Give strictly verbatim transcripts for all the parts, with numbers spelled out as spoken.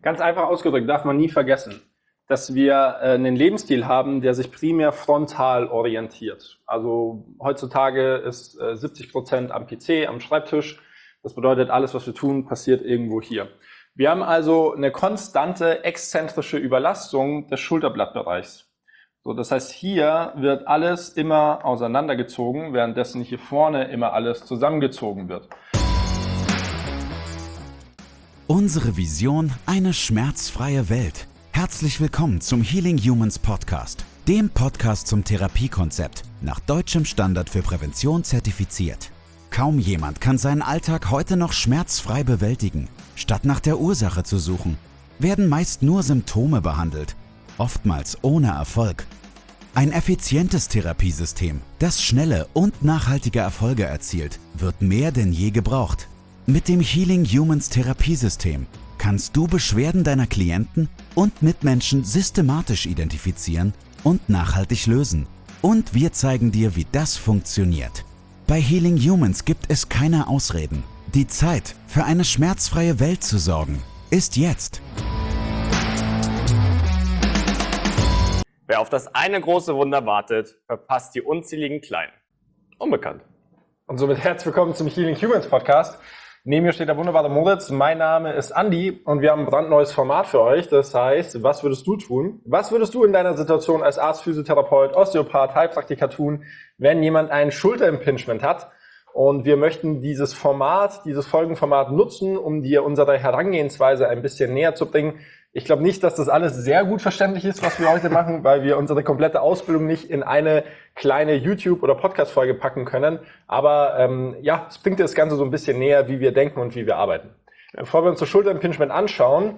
Ganz einfach ausgedrückt, darf man nie vergessen, dass wir äh, einen Lebensstil haben, der sich primär frontal orientiert. Also heutzutage ist äh, siebzig Prozent am P C, am Schreibtisch. Das bedeutet, alles, was wir tun, passiert irgendwo hier. Wir haben also eine konstante exzentrische Überlastung des Schulterblattbereichs. So, das heißt, hier wird alles immer auseinandergezogen, währenddessen hier vorne immer alles zusammengezogen wird. Unsere Vision: eine schmerzfreie Welt. Herzlich willkommen zum Healing Humans Podcast, dem Podcast zum Therapiekonzept, nach deutschem Standard für Prävention zertifiziert. Kaum jemand kann seinen Alltag heute noch schmerzfrei bewältigen. Statt nach der Ursache zu suchen, werden meist nur Symptome behandelt, oftmals ohne Erfolg. Ein effizientes Therapiesystem, das schnelle und nachhaltige Erfolge erzielt, wird mehr denn je gebraucht. Mit dem Healing Humans Therapiesystem kannst du Beschwerden deiner Klienten und Mitmenschen systematisch identifizieren und nachhaltig lösen. Und wir zeigen dir, wie das funktioniert. Bei Healing Humans gibt es keine Ausreden. Die Zeit, für eine schmerzfreie Welt zu sorgen, ist jetzt. Wer auf das eine große Wunder wartet, verpasst die unzähligen kleinen. Unbekannt. Und somit herzlich willkommen zum Healing Humans Podcast. Neben mir steht der wunderbare Moritz. Mein Name ist Andi und wir haben ein brandneues Format für euch. Das heißt, was würdest du tun? Was würdest du in deiner Situation als Arzt, Physiotherapeut, Osteopath, Heilpraktiker tun, wenn jemand ein Schulterimpingement hat? Und wir möchten dieses Format, dieses Folgenformat nutzen, um dir unsere Herangehensweise ein bisschen näher zu bringen. Ich glaube nicht, dass das alles sehr gut verständlich ist, was wir heute machen, weil wir unsere komplette Ausbildung nicht in eine kleine YouTube- oder Podcast-Folge packen können. Aber ähm, ja, es bringt dir das Ganze so ein bisschen näher, wie wir denken und wie wir arbeiten. Bevor wir uns das Schulterimpingement anschauen,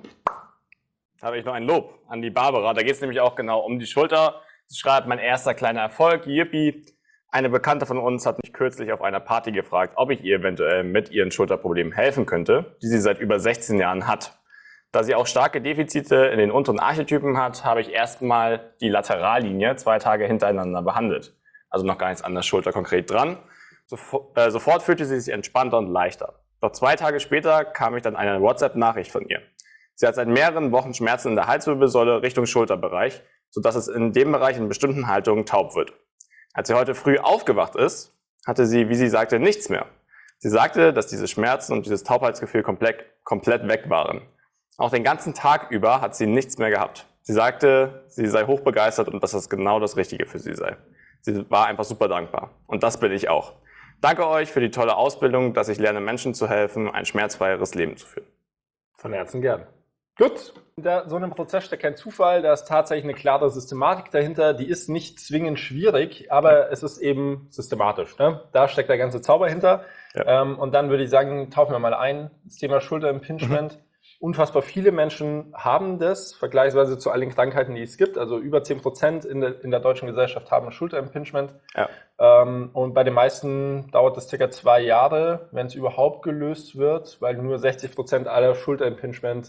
habe ich noch ein Lob an die Barbara. Da geht es nämlich auch genau um die Schulter. Sie schreibt, mein erster kleiner Erfolg, yippie. Eine Bekannte von uns hat mich kürzlich auf einer Party gefragt, ob ich ihr eventuell mit ihren Schulterproblemen helfen könnte, die sie seit über sechzehn Jahren hat. Da sie auch starke Defizite in den unteren Archetypen hat, habe ich erstmal die Laterallinie zwei Tage hintereinander behandelt. Also noch gar nichts an der Schulter konkret dran. Sofort, äh, sofort fühlte sie sich entspannter und leichter. Doch zwei Tage später kam ich dann eine WhatsApp-Nachricht von ihr. Sie hat seit mehreren Wochen Schmerzen in der Halswirbelsäule Richtung Schulterbereich, sodass es in dem Bereich in bestimmten Haltungen taub wird. Als sie heute früh aufgewacht ist, hatte sie, wie sie sagte, nichts mehr. Sie sagte, dass diese Schmerzen und dieses Taubheitsgefühl komplett, komplett weg waren. Auch den ganzen Tag über hat sie nichts mehr gehabt. Sie sagte, sie sei hochbegeistert und dass das genau das Richtige für sie sei. Sie war einfach super dankbar. Und das bin ich auch. Danke euch für die tolle Ausbildung, dass ich lerne, Menschen zu helfen, ein schmerzfreieres Leben zu führen. von Herzen gern. Gut, hinter so einem Prozess steckt kein Zufall, da ist tatsächlich eine klare Systematik dahinter, die ist nicht zwingend schwierig, aber es ist eben systematisch. Ne? Da steckt der ganze Zauber hinter. Ja. Ähm, und dann würde ich sagen, tauchen wir mal ein, das Thema Schulterimpingement. Mhm. Unfassbar viele Menschen haben das, vergleichsweise zu allen Krankheiten, die es gibt. Also über zehn Prozent in der, in der deutschen Gesellschaft haben Schulterimpingement. Ja. Ähm, und bei den meisten dauert es circa zwei Jahre, wenn es überhaupt gelöst wird, weil nur sechzig Prozent aller Schulterimpingement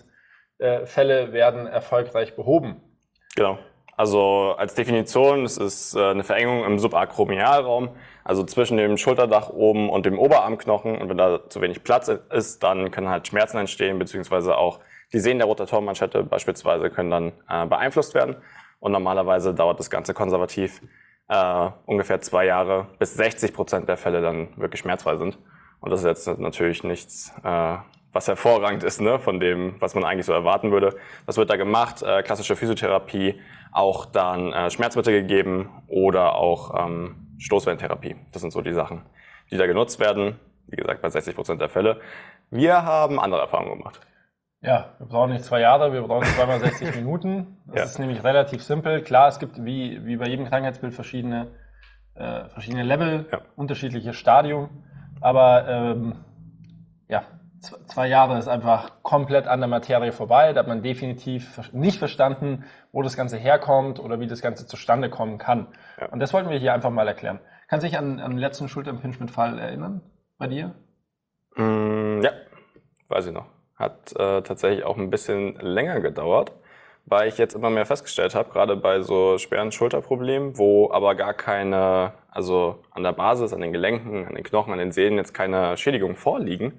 Fälle werden erfolgreich behoben. Genau. Also als Definition, es ist eine Verengung im Subakromialraum, also zwischen dem Schulterdach oben und dem Oberarmknochen. Und wenn da zu wenig Platz ist, dann können halt Schmerzen entstehen, beziehungsweise auch die Sehnen der Rotatormanschette beispielsweise können dann äh, beeinflusst werden. Und normalerweise dauert das Ganze konservativ äh, ungefähr zwei Jahre, bis sechzig Prozent der Fälle dann wirklich schmerzfrei sind. Und das ist jetzt natürlich nichts, äh, was hervorragend ist, ne, von dem, was man eigentlich so erwarten würde. Das wird da gemacht, äh, klassische Physiotherapie, auch dann äh, Schmerzmittel gegeben oder auch ähm, Stoßwellentherapie. Das sind so die Sachen, die da genutzt werden. Wie gesagt, bei sechzig Prozent der Fälle. Wir haben andere Erfahrungen gemacht. Ja, wir brauchen nicht zwei Jahre, wir brauchen zweimal sechzig Minuten. Das ja. ist nämlich relativ simpel. Klar, es gibt wie, wie bei jedem Krankheitsbild verschiedene, äh, verschiedene Level, ja. unterschiedliche Stadium. Aber ähm, ja, zwei Jahre ist einfach komplett an der Materie vorbei. Da hat man definitiv nicht verstanden, wo das Ganze herkommt oder wie das Ganze zustande kommen kann. Ja. Und das wollten wir hier einfach mal erklären. Kannst du dich an, an den letzten Schulterimpingement-Fall erinnern bei dir? Mm, ja, weiß ich noch. Hat äh, tatsächlich auch ein bisschen länger gedauert, weil ich jetzt immer mehr festgestellt habe, gerade bei so schweren Schulterproblemen, wo aber gar keine, also an der Basis, an den Gelenken, an den Knochen, an den Sehnen jetzt keine Schädigungen vorliegen,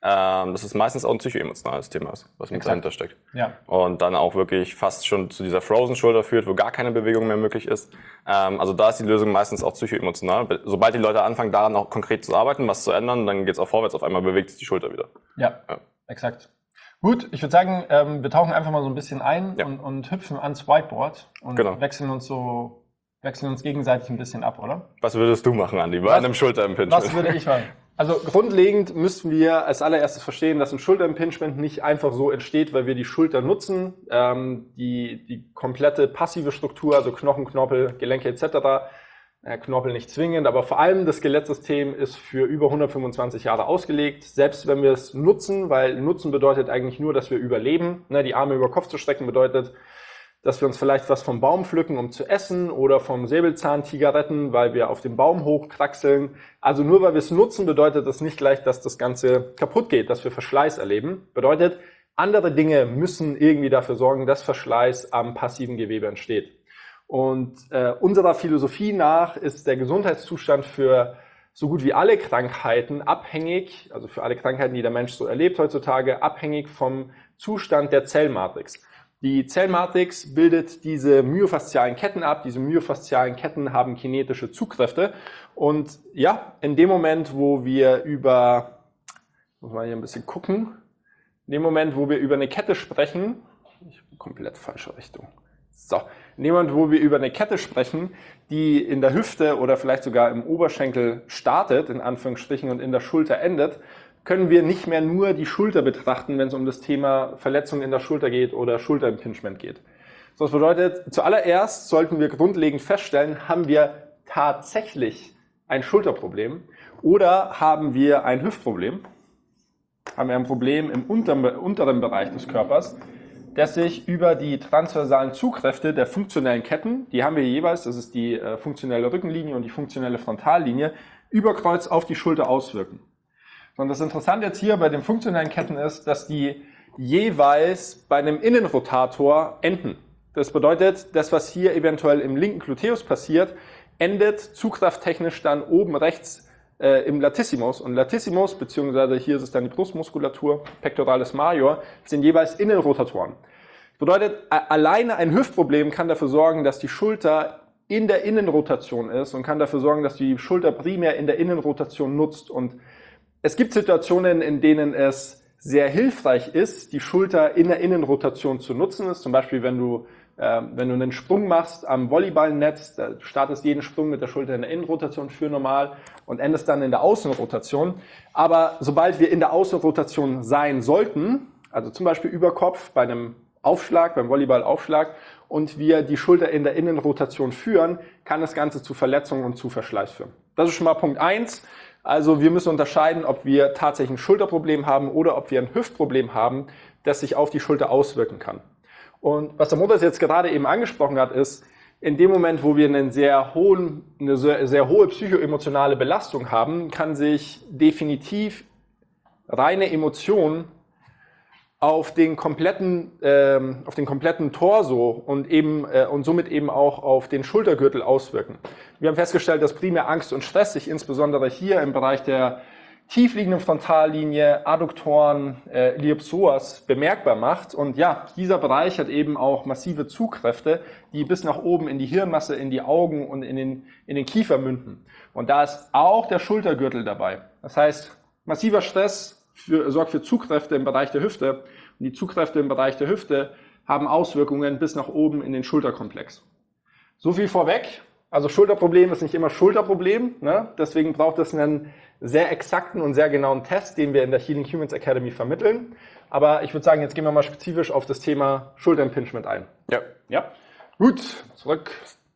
ähm, dass es meistens auch ein psychoemotionales Thema ist, was mit Exakt. dahinter steckt. Ja. Und dann auch wirklich fast schon zu dieser Frozen-Schulter führt, wo gar keine Bewegung mehr möglich ist. Ähm, also da ist die Lösung meistens auch psychoemotional. Sobald die Leute anfangen, daran auch konkret zu arbeiten, was zu ändern, dann geht es auch vorwärts. Auf einmal bewegt sich die Schulter wieder. Ja, Ja. exakt. Gut, ich würde sagen, ähm, wir tauchen einfach mal so ein bisschen ein Ja. und, und hüpfen ans Whiteboard und Genau. wechseln uns so, wechseln uns gegenseitig ein bisschen ab, oder? Was würdest du machen, Andi, bei Was- einem Schulterimpingement? Was würde ich machen? Also grundlegend müssten wir als allererstes verstehen, dass ein Schulterimpingement nicht einfach so entsteht, weil wir die Schulter nutzen. Ähm, die, die komplette passive Struktur, also Knochen, Knorpel, Gelenke et cetera, äh, Knorpel nicht zwingend, aber vor allem das Skelettsystem ist für über hundertfünfundzwanzig Jahre ausgelegt. Selbst wenn wir es nutzen, weil nutzen bedeutet eigentlich nur, dass wir überleben. Ne, die Arme über Kopf zu strecken bedeutet, dass wir uns vielleicht was vom Baum pflücken, um zu essen, oder vom Säbelzahntiger retten, weil wir auf den Baum hochkraxeln. Also nur weil wir es nutzen, bedeutet das nicht gleich, dass das Ganze kaputt geht, dass wir Verschleiß erleben. Bedeutet, andere Dinge müssen irgendwie dafür sorgen, dass Verschleiß am passiven Gewebe entsteht. Und äh, unserer Philosophie nach ist der Gesundheitszustand für so gut wie alle Krankheiten abhängig, also für alle Krankheiten, die der Mensch so erlebt heutzutage, abhängig vom Zustand der Zellmatrix. Die Zellmatrix bildet diese myofaszialen Ketten ab. Diese myofaszialen Ketten haben kinetische Zugkräfte. Und ja, in dem Moment, wo wir über, muss man hier ein bisschen gucken, in dem Moment, wo wir über eine Kette sprechen, ich bin komplett falsche Richtung. So, in dem Moment, wo wir über eine Kette sprechen, die in der Hüfte oder vielleicht sogar im Oberschenkel startet, in Anführungsstrichen, und in der Schulter endet, können wir nicht mehr nur die Schulter betrachten, wenn es um das Thema Verletzung in der Schulter geht oder Schulterimpingement geht. So, das bedeutet, zuallererst sollten wir grundlegend feststellen, haben wir tatsächlich ein Schulterproblem oder haben wir ein Hüftproblem? Haben wir ein Problem im unteren, unteren Bereich des Körpers, das sich über die transversalen Zugkräfte der funktionellen Ketten, die haben wir jeweils, das ist die äh, funktionelle Rückenlinie und die funktionelle Frontallinie, über Kreuz auf die Schulter auswirken. Und das Interessante jetzt hier bei den funktionellen Ketten ist, dass die jeweils bei einem Innenrotator enden. Das bedeutet, das, was hier eventuell im linken Gluteus passiert, endet zugkrafttechnisch dann oben rechts äh, im Latissimus. Und Latissimus, beziehungsweise hier ist es dann die Brustmuskulatur, Pectoralis major, sind jeweils Innenrotatoren. Das bedeutet, alleine ein Hüftproblem kann dafür sorgen, dass die Schulter in der Innenrotation ist und kann dafür sorgen, dass die Schulter primär in der Innenrotation nutzt. Und es gibt Situationen, in denen es sehr hilfreich ist, die Schulter in der Innenrotation zu nutzen. Das ist zum Beispiel, wenn du, äh, wenn du einen Sprung machst am Volleyballnetz, da startest jeden Sprung mit der Schulter in der Innenrotation für normal und endest dann in der Außenrotation. Aber sobald wir in der Außenrotation sein sollten, also zum Beispiel über Kopf bei einem Aufschlag, beim Volleyballaufschlag, und wir die Schulter in der Innenrotation führen, kann das Ganze zu Verletzungen und zu Verschleiß führen. Das ist schon mal Punkt eins. Also wir müssen unterscheiden, ob wir tatsächlich ein Schulterproblem haben oder ob wir ein Hüftproblem haben, das sich auf die Schulter auswirken kann. Und was der Moritz jetzt gerade eben angesprochen hat, ist, in dem Moment, wo wir einen sehr hohen, eine sehr, sehr hohe psychoemotionale Belastung haben, kann sich definitiv reine Emotion auf den kompletten, ähm, auf den kompletten Torso und eben äh, und somit eben auch auf den Schultergürtel auswirken. Wir haben festgestellt, dass primär Angst und Stress sich insbesondere hier im Bereich der tiefliegenden Frontallinie, Adduktoren, äh, Iliopsoas bemerkbar macht. Und ja, dieser Bereich hat eben auch massive Zugkräfte, die bis nach oben in die Hirnmasse, in die Augen und in den, in den Kiefer münden. Und da ist auch der Schultergürtel dabei. Das heißt, massiver Stress Für, sorgt für Zugkräfte im Bereich der Hüfte. Und die Zugkräfte im Bereich der Hüfte haben Auswirkungen bis nach oben in den Schulterkomplex. So viel vorweg. Also Schulterproblem ist nicht immer Schulterproblem. Ne? Deswegen braucht es einen sehr exakten und sehr genauen Test, den wir in der Healing Humans Academy vermitteln. Aber ich würde sagen, jetzt gehen wir mal spezifisch auf das Thema Schulterimpingement ein. Ja. Ja. Gut, zurück.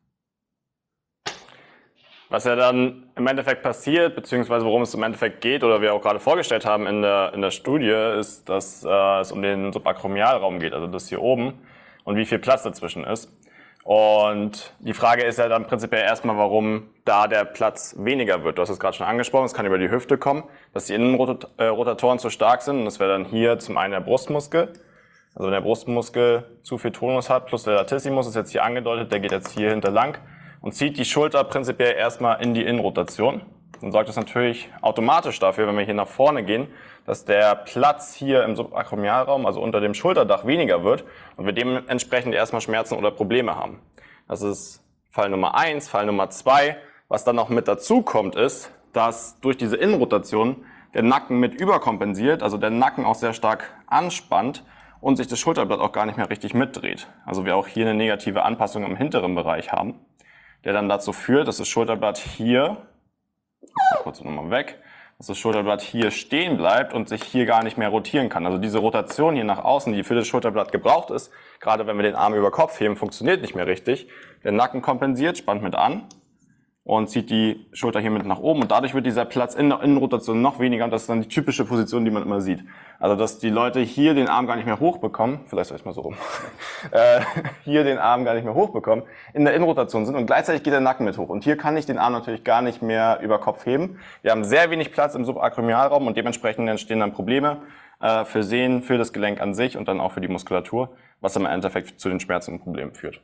Was ja dann im Endeffekt passiert, beziehungsweise worum es im Endeffekt geht oder wir auch gerade vorgestellt haben in der, in der Studie, ist, dass äh, es um den Subakromialraum geht, also das hier oben, und wie viel Platz dazwischen ist. Und die Frage ist ja dann prinzipiell erstmal, warum da der Platz weniger wird. Du hast es gerade schon angesprochen, es kann über die Hüfte kommen, dass die Innenrotatoren zu stark sind. Und das wäre dann hier zum einen der Brustmuskel. Also wenn der Brustmuskel zu viel Tonus hat, plus der Latissimus ist jetzt hier angedeutet, der geht jetzt hier hinter lang und zieht die Schulter prinzipiell erstmal in die Innenrotation. dann sorgt das natürlich automatisch dafür, wenn wir hier nach vorne gehen, dass der Platz hier im Subakromialraum, also unter dem Schulterdach, weniger wird und wir dementsprechend erstmal Schmerzen oder Probleme haben. Das ist Fall Nummer eins. Fall Nummer zwei, was dann noch mit dazu kommt, ist, dass durch diese Innenrotation der Nacken mit überkompensiert, also der Nacken auch sehr stark anspannt und sich das Schulterblatt auch gar nicht mehr richtig mitdreht. Also wir auch hier eine negative Anpassung im hinteren Bereich haben, der dann dazu führt, dass das Schulterblatt hier, kurz nochmal weg, dass das Schulterblatt hier stehen bleibt und sich hier gar nicht mehr rotieren kann. Also diese Rotation hier nach außen, die für das Schulterblatt gebraucht ist, gerade wenn wir den Arm über Kopf heben, funktioniert nicht mehr richtig. Der Nacken kompensiert, spannt mit an und zieht die Schulter hier mit nach oben und dadurch wird dieser Platz in der Innenrotation noch weniger und das ist dann die typische Position, die man immer sieht. Also dass die Leute hier den Arm gar nicht mehr hochbekommen, vielleicht soll ich es mal so rum, äh, hier den Arm gar nicht mehr hochbekommen, in der Innenrotation sind und gleichzeitig geht der Nacken mit hoch. Und hier kann ich den Arm natürlich gar nicht mehr über Kopf heben. Wir haben sehr wenig Platz im Subakromialraum und dementsprechend entstehen dann Probleme äh, für Sehnen, für das Gelenk an sich und dann auch für die Muskulatur, was im Endeffekt zu den Schmerzen und Problemen führt.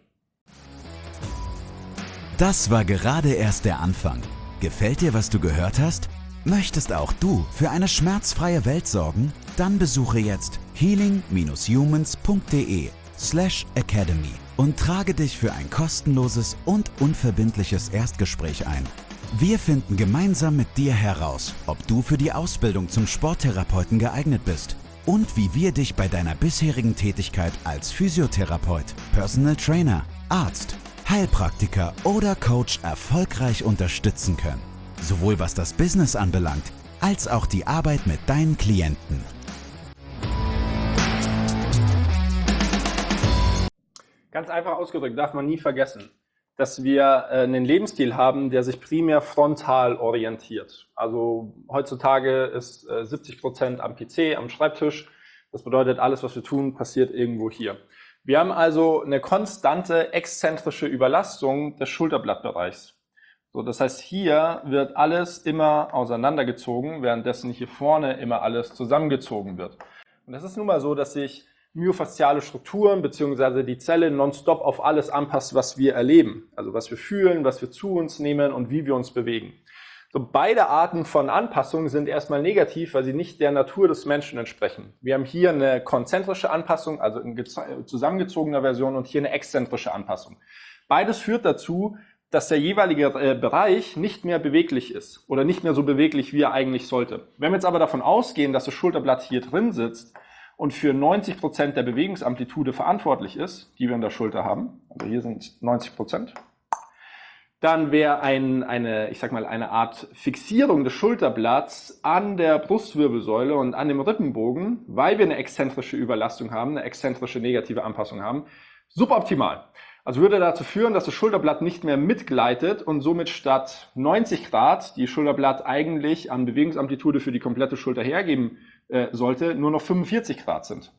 Das war gerade erst der Anfang. Gefällt dir, was du gehört hast? Möchtest auch du für eine schmerzfreie Welt sorgen? Dann besuche jetzt healing dash humans punkt de slash academy und trage dich für ein kostenloses und unverbindliches Erstgespräch ein. Wir finden gemeinsam mit dir heraus, ob du für die Ausbildung zum Sporttherapeuten geeignet bist und wie wir dich bei deiner bisherigen Tätigkeit als Physiotherapeut, Personal Trainer, Arzt, Heilpraktiker oder Coach erfolgreich unterstützen können. Sowohl was das Business anbelangt, als auch die Arbeit mit deinen Klienten. Ganz einfach ausgedrückt, darf man nie vergessen, dass wir äh, einen Lebensstil haben, der sich primär frontal orientiert. Also heutzutage ist äh, siebzig Prozent am P C, am Schreibtisch. Das bedeutet, alles, was wir tun, passiert irgendwo hier. Wir haben also eine konstante exzentrische Überlastung des Schulterblattbereichs. So, das heißt, hier wird alles immer auseinandergezogen, währenddessen hier vorne immer alles zusammengezogen wird. Und es ist nun mal so, dass sich myofasziale Strukturen bzw. die Zelle nonstop auf alles anpasst, was wir erleben. Also was wir fühlen, was wir zu uns nehmen und wie wir uns bewegen. So, beide Arten von Anpassungen sind erstmal negativ, weil sie nicht der Natur des Menschen entsprechen. Wir haben hier eine konzentrische Anpassung, also in zusammengezogener Version, und hier eine exzentrische Anpassung. Beides führt dazu, dass der jeweilige äh, Bereich nicht mehr beweglich ist oder nicht mehr so beweglich, wie er eigentlich sollte. Wenn wir jetzt aber davon ausgehen, dass das Schulterblatt hier drin sitzt und für neunzig Prozent der Bewegungsamplitude verantwortlich ist, die wir in der Schulter haben, also hier sind neunzig Prozent, dann wäre ein, eine, ich sag mal, eine Art Fixierung des Schulterblatts an der Brustwirbelsäule und an dem Rippenbogen, weil wir eine exzentrische Überlastung haben, eine exzentrische negative Anpassung haben, suboptimal. Also würde dazu führen, dass das Schulterblatt nicht mehr mitgleitet und somit statt neunzig Grad, die Schulterblatt eigentlich an Bewegungsamplitude für die komplette Schulter hergeben äh, sollte, nur noch fünfundvierzig Grad sind.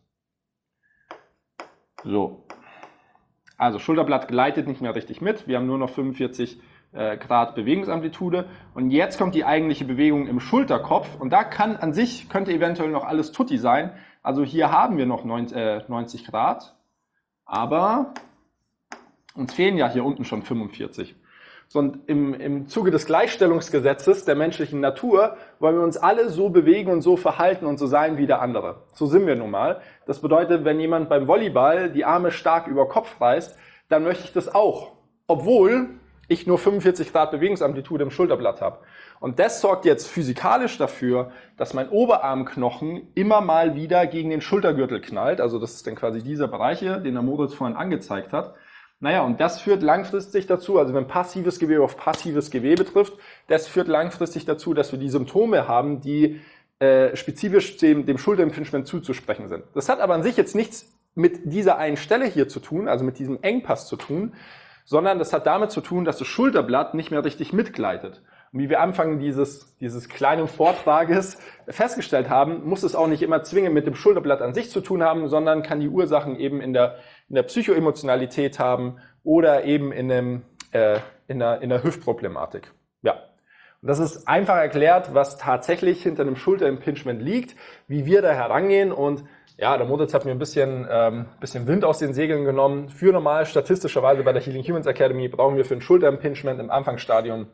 So. Also Schulterblatt gleitet nicht mehr richtig mit, wir haben nur noch fünfundvierzig äh, Grad Bewegungsamplitude und jetzt kommt die eigentliche Bewegung im Schulterkopf und da kann an sich, könnte eventuell noch alles tutti sein, also hier haben wir noch neunzig Grad, aber uns fehlen ja hier unten schon fünfundvierzig. So, und im, im Zuge des Gleichstellungsgesetzes der menschlichen Natur wollen wir uns alle so bewegen und so verhalten und so sein wie der andere. So sind wir nun mal. Das bedeutet, wenn jemand beim Volleyball die Arme stark über Kopf reißt, dann möchte ich das auch. Obwohl ich nur fünfundvierzig Grad Bewegungsamplitude im Schulterblatt habe. Und das sorgt jetzt physikalisch dafür, dass mein Oberarmknochen immer mal wieder gegen den Schultergürtel knallt. Also das ist dann quasi dieser Bereich hier, den der Moritz vorhin angezeigt hat. Naja, und das führt langfristig dazu, also wenn passives Gewebe auf passives Gewebe trifft, das führt langfristig dazu, dass wir die Symptome haben, die äh, spezifisch dem, dem Schulterimpingement zuzusprechen sind. Das hat aber an sich jetzt nichts mit dieser einen Stelle hier zu tun, also mit diesem Engpass zu tun, sondern das hat damit zu tun, dass das Schulterblatt nicht mehr richtig mitgleitet. Und wie wir Anfang dieses, dieses kleinen Vortrages festgestellt haben, muss es auch nicht immer zwingend mit dem Schulterblatt an sich zu tun haben, sondern kann die Ursachen eben in der, in der Psychoemotionalität haben oder eben in, einem, äh, in, der, in der Hüftproblematik. Ja. Und das ist einfach erklärt, was tatsächlich hinter einem Schulterimpingement liegt, wie wir da herangehen. Und ja, der Moritz hat mir ein bisschen, ähm, bisschen Wind aus den Segeln genommen. Für normal, statistischerweise bei der Healing Humans Academy brauchen wir für ein Schulterimpingement im Anfangsstadium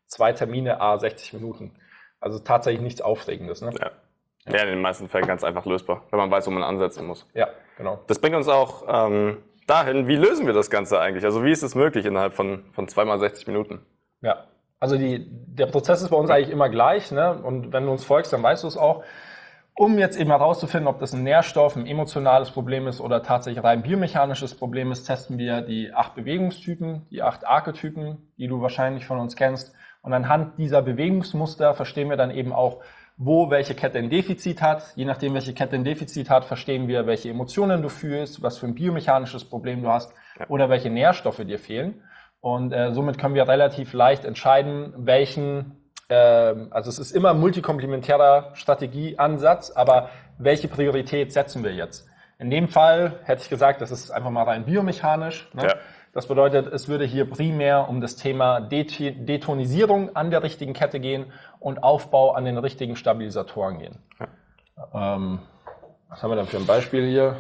zwei Termine, a sechzig Minuten. Also tatsächlich nichts Aufregendes. Ne? Ja. Ja, in den meisten Fällen ganz einfach lösbar, wenn man weiß, wo man ansetzen muss. Ja, genau. Das bringt uns auch ähm, dahin, wie lösen wir das Ganze eigentlich? Also wie ist es möglich innerhalb von, von zwei mal sechzig Minuten? Ja, also die, der Prozess ist bei uns eigentlich immer gleich. Ne? Und wenn du uns folgst, dann weißt du es auch. Um jetzt eben herauszufinden, ob das ein Nährstoff, ein emotionales Problem ist oder tatsächlich rein biomechanisches Problem ist, testen wir die acht Bewegungstypen, die acht Archetypen, die du wahrscheinlich von uns kennst. Und anhand dieser Bewegungsmuster verstehen wir dann eben auch, wo welche Kette ein Defizit hat. Je nachdem, welche Kette ein Defizit hat, verstehen wir, welche Emotionen du fühlst, was für ein biomechanisches Problem du hast oder welche Nährstoffe dir fehlen. Und äh, somit können wir relativ leicht entscheiden, welchen, äh, also es ist immer ein multikomplementärer Strategieansatz, aber welche Priorität setzen wir jetzt? In dem Fall hätte ich gesagt, das ist einfach mal rein biomechanisch. Ne? Ja. Das bedeutet, es würde hier primär um das Thema Det- Detonisierung an der richtigen Kette gehen und Aufbau an den richtigen Stabilisatoren gehen. Ja. Ähm, was haben wir dann für ein Beispiel hier?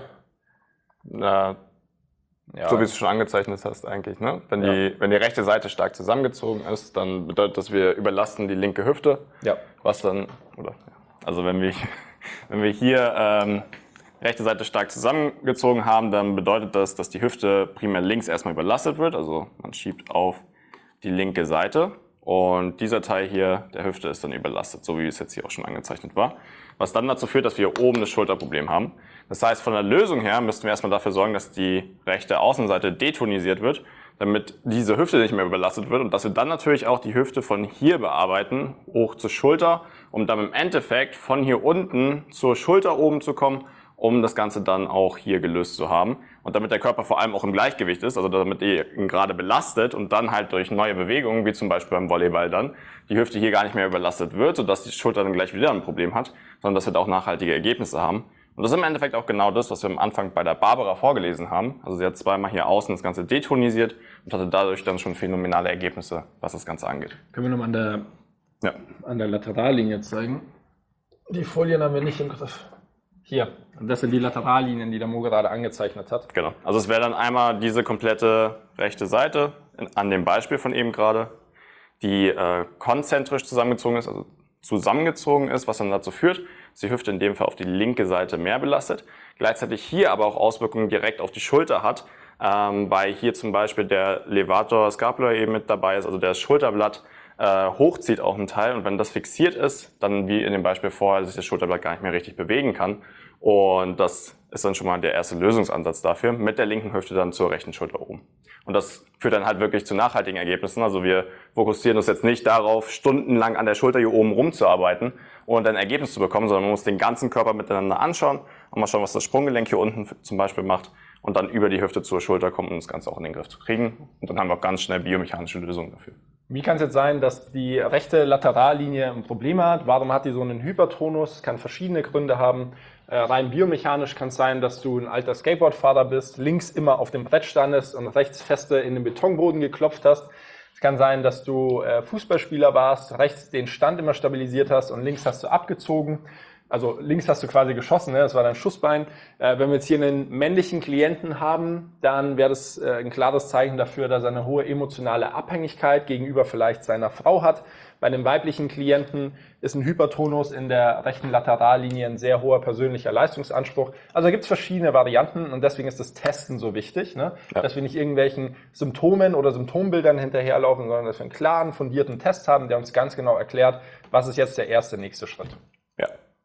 Na, ja. So wie du es schon angezeichnet hast eigentlich. Ne? Wenn, ja. die, wenn die rechte Seite stark zusammengezogen ist, dann bedeutet das, wir überlasten die linke Hüfte. Ja. Was dann, oder, also wenn wir, wenn wir hier ähm, rechte Seite stark zusammengezogen haben, dann bedeutet das, dass die Hüfte primär links erstmal überlastet wird. Also man schiebt auf die linke Seite und dieser Teil hier der Hüfte ist dann überlastet, so wie es jetzt hier auch schon angezeichnet war. Was dann dazu führt, dass wir hier oben das Schulterproblem haben. Das heißt, von der Lösung her müssten wir erstmal dafür sorgen, dass die rechte Außenseite detonisiert wird, damit diese Hüfte nicht mehr überlastet wird und dass wir dann natürlich auch die Hüfte von hier bearbeiten, hoch zur Schulter, um dann im Endeffekt von hier unten zur Schulter oben zu kommen, um das Ganze dann auch hier gelöst zu haben. Und damit der Körper vor allem auch im Gleichgewicht ist, also damit ihr ihn gerade belastet und dann halt durch neue Bewegungen, wie zum Beispiel beim Volleyball dann, die Hüfte hier gar nicht mehr überlastet wird, sodass die Schulter dann gleich wieder ein Problem hat, sondern dass wir da auch nachhaltige Ergebnisse haben. Und das ist im Endeffekt auch genau das, was wir am Anfang bei der Barbara vorgelesen haben. Also sie hat zweimal hier außen das Ganze detonisiert und hatte dadurch dann schon phänomenale Ergebnisse, was das Ganze angeht. Können wir nochmal an der, ja. an der Laterallinie zeigen? Die Folien haben wir nicht im Griff. Hier, das sind die Laterallinien, die der Mo gerade angezeichnet hat. Genau, also es wäre dann einmal diese komplette rechte Seite in, an dem Beispiel von eben gerade, die äh, konzentrisch zusammengezogen ist, also zusammengezogen ist, was dann dazu führt, dass die Hüfte in dem Fall auf die linke Seite mehr belastet, gleichzeitig hier aber auch Auswirkungen direkt auf die Schulter hat, ähm, weil hier zum Beispiel der Levator Scapular eben mit dabei ist, also das Schulterblatt äh, hochzieht auch einen Teil und wenn das fixiert ist, dann wie in dem Beispiel vorher sich das Schulterblatt gar nicht mehr richtig bewegen kann. Und das ist dann schon mal der erste Lösungsansatz dafür, mit der linken Hüfte dann zur rechten Schulter oben. Und das führt dann halt wirklich zu nachhaltigen Ergebnissen. Also wir fokussieren uns jetzt nicht darauf, stundenlang an der Schulter hier oben rumzuarbeiten und ein Ergebnis zu bekommen, sondern man muss den ganzen Körper miteinander anschauen und mal schauen, was das Sprunggelenk hier unten zum Beispiel macht und dann über die Hüfte zur Schulter kommen, um das Ganze auch in den Griff zu kriegen. Und dann haben wir auch ganz schnell biomechanische Lösungen dafür. Wie kann es jetzt sein, dass die rechte Laterallinie ein Problem hat? Warum hat die so einen Hypertonus? Es kann verschiedene Gründe haben. Äh, rein biomechanisch kann es sein, dass du ein alter Skateboardfahrer bist, links immer auf dem Brett standest und rechts feste in den Betonboden geklopft hast. Es kann sein, dass du äh, Fußballspieler warst, rechts den Stand immer stabilisiert hast und links hast du abgezogen. Also links hast du quasi geschossen, ne? Das war dein Schussbein. Äh, wenn wir jetzt hier einen männlichen Klienten haben, dann wäre das äh, ein klares Zeichen dafür, dass er eine hohe emotionale Abhängigkeit gegenüber vielleicht seiner Frau hat. Bei einem weiblichen Klienten ist ein Hypertonus in der rechten Laterallinie ein sehr hoher persönlicher Leistungsanspruch. Also da gibt es verschiedene Varianten und deswegen ist das Testen so wichtig, ne? Ja. Dass wir nicht irgendwelchen Symptomen oder Symptombildern hinterherlaufen, sondern dass wir einen klaren, fundierten Test haben, der uns ganz genau erklärt, was ist jetzt der erste nächste Schritt. Ja.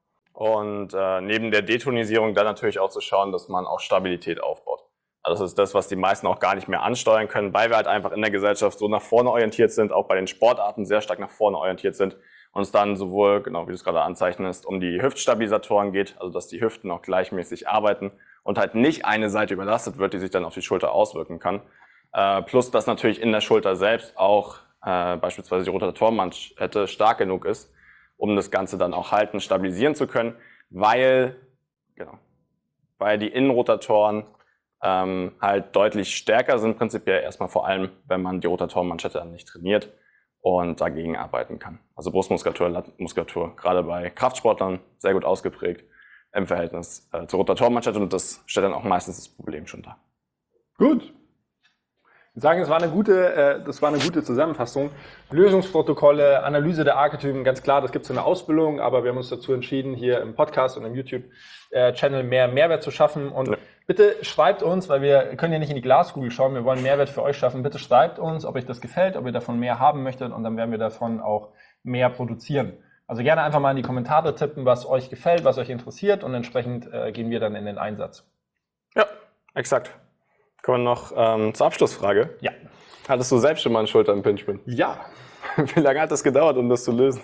Und äh, neben der Detonisierung dann natürlich auch zu schauen, dass man auch Stabilität aufbaut. Also das ist das, was die meisten auch gar nicht mehr ansteuern können, weil wir halt einfach in der Gesellschaft so nach vorne orientiert sind, auch bei den Sportarten sehr stark nach vorne orientiert sind und es dann sowohl, genau wie du es gerade anzeichnest, um die Hüftstabilisatoren geht, also dass die Hüften auch gleichmäßig arbeiten und halt nicht eine Seite überlastet wird, die sich dann auf die Schulter auswirken kann. Äh, plus, dass natürlich in der Schulter selbst auch äh, beispielsweise die Rotatorenmanschette stark genug ist, um das Ganze dann auch halten, stabilisieren zu können, weil, genau, weil die Innenrotatoren ähm, halt deutlich stärker sind, prinzipiell erstmal vor allem, wenn man die Rotatorenmanschette dann nicht trainiert und dagegen arbeiten kann. Also Brustmuskulatur, Lattenmuskulatur, gerade bei Kraftsportlern sehr gut ausgeprägt im Verhältnis äh, zur Rotatorenmanschette und das stellt dann auch meistens das Problem schon dar. Gut. Ich sagen, es war eine gute, äh, das war eine gute Zusammenfassung. Lösungsprotokolle, Analyse der Archetypen, ganz klar, das gibt es in der Ausbildung, aber wir haben uns dazu entschieden, hier im Podcast und im YouTube-Channel mehr Mehrwert zu schaffen. Und ja. bitte schreibt uns, weil wir können ja nicht in die Glaskugel schauen, wir wollen Mehrwert für euch schaffen. Bitte schreibt uns, ob euch das gefällt, ob ihr davon mehr haben möchtet und dann werden wir davon auch mehr produzieren. Also gerne einfach mal in die Kommentare tippen, was euch gefällt, was euch interessiert und entsprechend äh, gehen wir dann in den Einsatz. Ja, exakt. Kommen wir noch ähm, zur Abschlussfrage. Ja. Hattest du selbst schon mal einen Schulterimpingement? Ja. Wie lange hat das gedauert, um das zu lösen?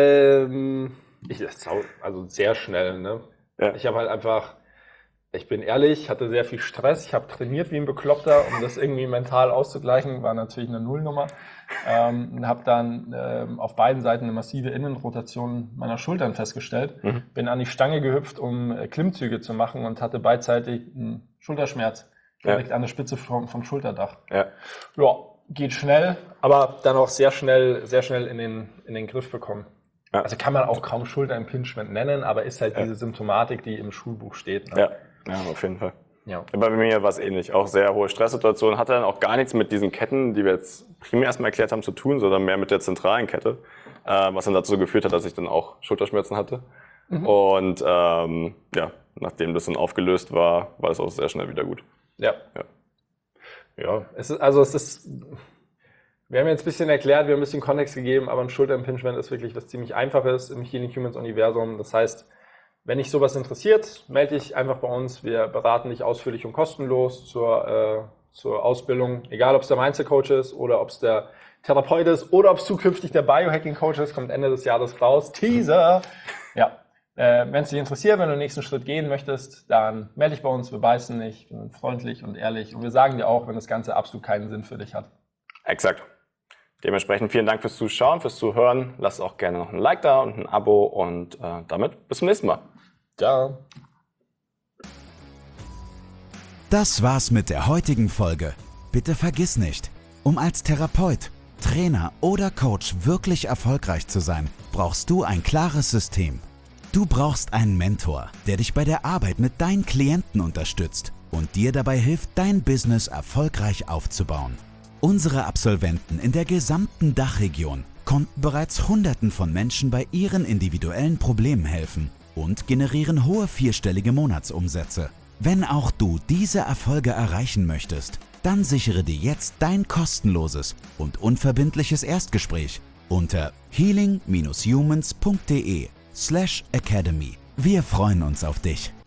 Ähm, ich, also sehr schnell. Ne? Ja. Ich habe halt einfach, ich bin ehrlich, hatte sehr viel Stress. Ich habe trainiert wie ein Bekloppter, um das irgendwie mental auszugleichen. War natürlich eine Nullnummer. Ähm, habe dann ähm, auf beiden Seiten eine massive Innenrotation meiner Schultern festgestellt. Mhm. Bin an die Stange gehüpft, um äh, Klimmzüge zu machen und hatte beidseitig einen Schulterschmerz. Direkt ja. an der Spitze vom, vom Schulterdach. Ja. ja, geht schnell, aber dann auch sehr schnell, sehr schnell in den, in den Griff bekommen. Ja. Also kann man auch kaum Schulterimpingement nennen, aber ist halt ja. diese Symptomatik, die im Schulbuch steht. Ne? Ja. ja, auf jeden Fall. Ja. Bei mir war es ähnlich. Auch sehr hohe Stresssituation. Hatte dann auch gar nichts mit diesen Ketten, die wir jetzt primär erstmal erklärt haben, zu tun, sondern mehr mit der zentralen Kette, äh, was dann dazu geführt hat, dass ich dann auch Schulterschmerzen hatte. Mhm. Und ähm, ja, nachdem das dann aufgelöst war, war es auch sehr schnell wieder gut. Ja. ja. Ja, es ist, also es ist, wir haben jetzt ein bisschen erklärt, wir haben ein bisschen Kontext gegeben, aber ein Schulterimpingement ist wirklich was ziemlich Einfaches im Healing Humans Universum. Das heißt, wenn dich sowas interessiert, melde dich einfach bei uns. Wir beraten dich ausführlich und kostenlos zur, äh, zur Ausbildung. Egal, ob es der Mindset-Coach ist oder ob es der Therapeut ist oder ob es zukünftig der Biohacking-Coach ist, kommt Ende des Jahres raus. Teaser! Ja. Äh, wenn es dich interessiert, wenn du den nächsten Schritt gehen möchtest, dann melde dich bei uns, wir beißen nicht, wir sind freundlich und ehrlich und wir sagen dir auch, wenn das Ganze absolut keinen Sinn für dich hat. Exakt. Dementsprechend vielen Dank fürs Zuschauen, fürs Zuhören. Lasst auch gerne noch ein Like da und ein Abo und äh, damit bis zum nächsten Mal. Ciao. Das war's mit der heutigen Folge. Bitte vergiss nicht, um als Therapeut, Trainer oder Coach wirklich erfolgreich zu sein, brauchst du ein klares System. Du brauchst einen Mentor, der dich bei der Arbeit mit deinen Klienten unterstützt und dir dabei hilft, dein Business erfolgreich aufzubauen. Unsere Absolventen in der gesamten Dachregion konnten bereits Hunderten von Menschen bei ihren individuellen Problemen helfen und generieren hohe vierstellige Monatsumsätze. Wenn auch du diese Erfolge erreichen möchtest, dann sichere dir jetzt dein kostenloses und unverbindliches Erstgespräch unter healing dash humans punkt de slash academy. Wir freuen uns auf dich.